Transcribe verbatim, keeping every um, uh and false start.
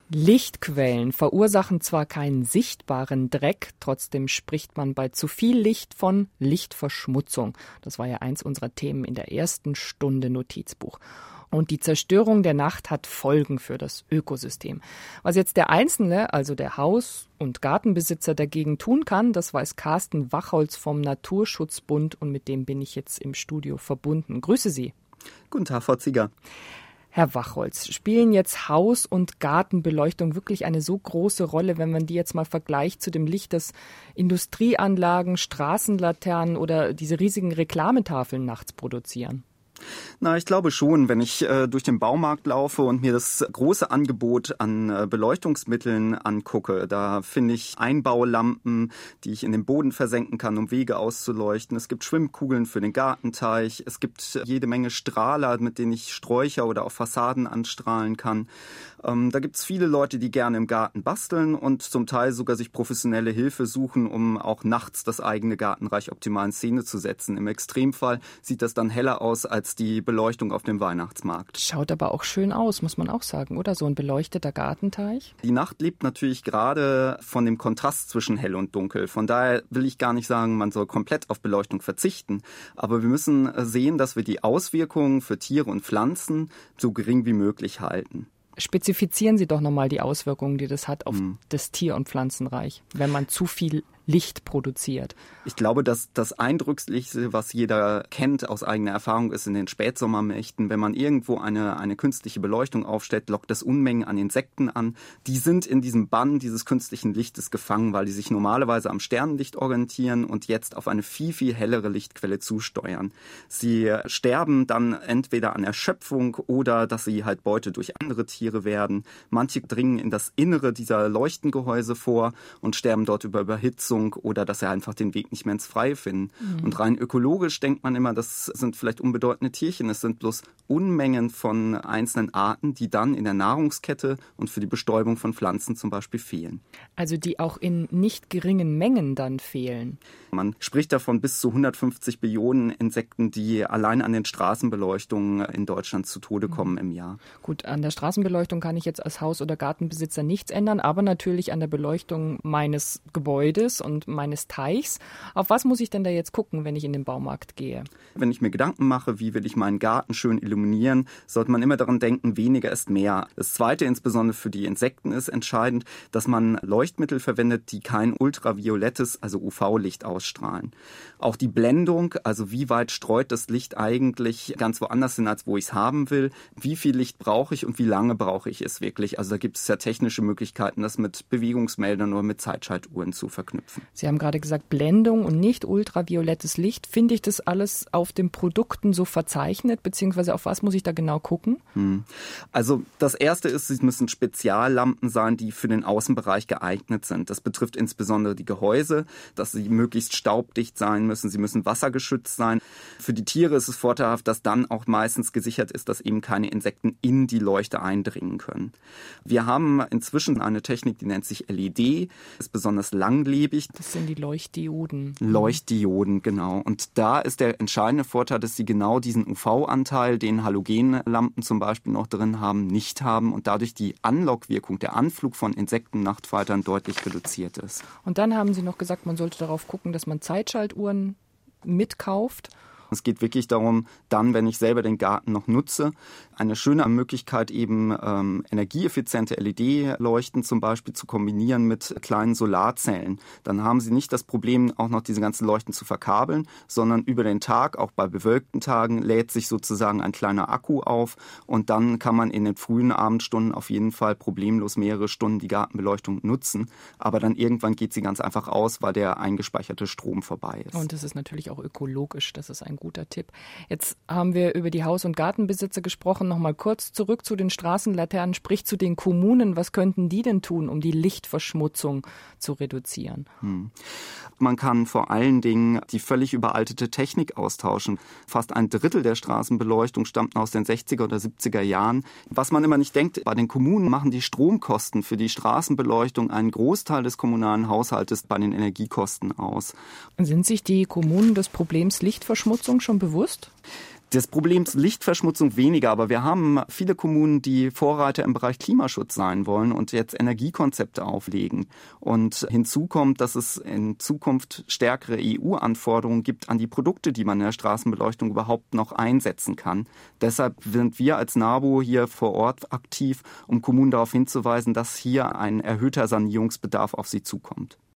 Lichtquellen verursachen zwar keinen sichtbaren Dreck, trotzdem spricht man bei zu viel Licht von Lichtverschmutzung. Das war ja eins unserer Themen in der ersten Stunde Notizbuch. Und die Zerstörung der Nacht hat Folgen für das Ökosystem. Was jetzt der Einzelne, also der Haus- und Gartenbesitzer dagegen tun kann, das weiß Carsten Wachholz vom Naturschutzbund und mit dem bin ich jetzt im Studio verbunden. Grüße Sie. Guten Tag, Frau Zieger. Herr Wachholz, spielen jetzt Haus- und Gartenbeleuchtung wirklich eine so große Rolle, wenn man die jetzt mal vergleicht zu dem Licht, das Industrieanlagen, Straßenlaternen oder diese riesigen Reklametafeln nachts produzieren? Na, ich glaube schon, wenn ich äh, durch den Baumarkt laufe und mir das große Angebot an äh, Beleuchtungsmitteln angucke, da finde ich Einbaulampen, die ich in den Boden versenken kann, um Wege auszuleuchten. Es gibt Schwimmkugeln für den Gartenteich. Es gibt jede Menge Strahler, mit denen ich Sträucher oder auch Fassaden anstrahlen kann. Ähm, da gibt es viele Leute, die gerne im Garten basteln und zum Teil sogar sich professionelle Hilfe suchen, um auch nachts das eigene Gartenreich optimal in Szene zu setzen. Im Extremfall sieht das dann heller aus als die Beleuchtung auf dem Weihnachtsmarkt. Schaut aber auch schön aus, muss man auch sagen, oder? So ein beleuchteter Gartenteich. Die Nacht lebt natürlich gerade von dem Kontrast zwischen hell und dunkel. Von daher will ich gar nicht sagen, man soll komplett auf Beleuchtung verzichten. Aber wir müssen sehen, dass wir die Auswirkungen für Tiere und Pflanzen so gering wie möglich halten. Spezifizieren Sie doch nochmal die Auswirkungen, die das hat auf hm. das Tier- und Pflanzenreich, wenn man zu viel Licht produziert. Ich glaube, dass das Eindrücklichste, was jeder kennt aus eigener Erfahrung, ist in den Spätsommermächten. Wenn man irgendwo eine, eine künstliche Beleuchtung aufstellt, lockt das Unmengen an Insekten an. Die sind in diesem Bann dieses künstlichen Lichtes gefangen, weil die sich normalerweise am Sternenlicht orientieren und jetzt auf eine viel, viel hellere Lichtquelle zusteuern. Sie sterben dann entweder an Erschöpfung oder dass sie halt Beute durch andere Tiere werden. Manche dringen in das Innere dieser Leuchtengehäuse vor und sterben dort über Überhitzung oder dass sie einfach den Weg nicht mehr ins Freie finden. Mhm. Und rein ökologisch denkt man immer, das sind vielleicht unbedeutende Tierchen. Es sind bloß Unmengen von einzelnen Arten, die dann in der Nahrungskette und für die Bestäubung von Pflanzen zum Beispiel fehlen. Also die auch in nicht geringen Mengen dann fehlen. Man spricht davon bis zu hundertfünfzig Billionen Insekten, die allein an den Straßenbeleuchtungen in Deutschland zu Tode kommen mhm. im Jahr. Gut, an der Straßenbeleuchtung kann ich jetzt als Haus- oder Gartenbesitzer nichts ändern, aber natürlich an der Beleuchtung meines Gebäudes und meines Teichs. Auf was muss ich denn da jetzt gucken, wenn ich in den Baumarkt gehe? Wenn ich mir Gedanken mache, wie will ich meinen Garten schön illuminieren, sollte man immer daran denken, weniger ist mehr. Das Zweite, insbesondere für die Insekten, ist entscheidend, dass man Leuchtmittel verwendet, die kein ultraviolettes, also U V-Licht ausstrahlen. Auch die Blendung, also wie weit streut das Licht eigentlich ganz woanders hin, als wo ich es haben will, wie viel Licht brauche ich und wie lange brauche ich es wirklich. Also da gibt es ja technische Möglichkeiten, das mit Bewegungsmeldern oder mit Zeitschaltuhren zu verknüpfen. Sie haben gerade gesagt, Blendung und nicht ultraviolettes Licht. Finde ich das alles auf den Produkten so verzeichnet, beziehungsweise auf was muss ich da genau gucken? Hm. Also das Erste ist, es müssen Speziallampen sein, die für den Außenbereich geeignet sind. Das betrifft insbesondere die Gehäuse, dass sie möglichst staubdicht sein müssen. Sie müssen wassergeschützt sein. Für die Tiere ist es vorteilhaft, dass dann auch meistens gesichert ist, dass eben keine Insekten in die Leuchte eindringen können. Wir haben inzwischen eine Technik, die nennt sich L E D, ist besonders langlebig. Das sind die Leuchtdioden. Leuchtdioden, genau. Und da ist der entscheidende Vorteil, dass sie genau diesen U V-Anteil, den Halogenlampen zum Beispiel noch drin haben, nicht haben und dadurch die Anlockwirkung, der Anflug von Insekten, Nachtfaltern deutlich reduziert ist. Und dann haben Sie noch gesagt, man sollte darauf gucken, dass man Zeitschaltuhren mitkauft. Es geht wirklich darum, dann, wenn ich selber den Garten noch nutze, eine schöne Möglichkeit eben ähm, energieeffiziente L E D-Leuchten zum Beispiel zu kombinieren mit kleinen Solarzellen. Dann haben Sie nicht das Problem, auch noch diese ganzen Leuchten zu verkabeln, sondern über den Tag, auch bei bewölkten Tagen, lädt sich sozusagen ein kleiner Akku auf und dann kann man in den frühen Abendstunden auf jeden Fall problemlos mehrere Stunden die Gartenbeleuchtung nutzen. Aber dann irgendwann geht sie ganz einfach aus, weil der eingespeicherte Strom vorbei ist. Und das ist natürlich auch ökologisch, das ist ein guter Tipp. Jetzt haben wir über die Haus- und Gartenbesitzer gesprochen. Noch mal kurz zurück zu den Straßenlaternen, sprich zu den Kommunen. Was könnten die denn tun, um die Lichtverschmutzung zu reduzieren? Hm. Man kann vor allen Dingen die völlig überaltete Technik austauschen. Fast ein Drittel der Straßenbeleuchtung stammt aus den sechziger oder siebziger Jahren. Was man immer nicht denkt, bei den Kommunen machen die Stromkosten für die Straßenbeleuchtung einen Großteil des kommunalen Haushaltes bei den Energiekosten aus. Sind sich die Kommunen des Problems Lichtverschmutzung schon bewusst? Das Problem ist Lichtverschmutzung weniger, aber wir haben viele Kommunen, die Vorreiter im Bereich Klimaschutz sein wollen und jetzt Energiekonzepte auflegen. Und hinzu kommt, dass es in Zukunft stärkere E U-Anforderungen gibt an die Produkte, die man in der Straßenbeleuchtung überhaupt noch einsetzen kann. Deshalb sind wir als NABU hier vor Ort aktiv, um Kommunen darauf hinzuweisen, dass hier ein erhöhter Sanierungsbedarf auf sie zukommt.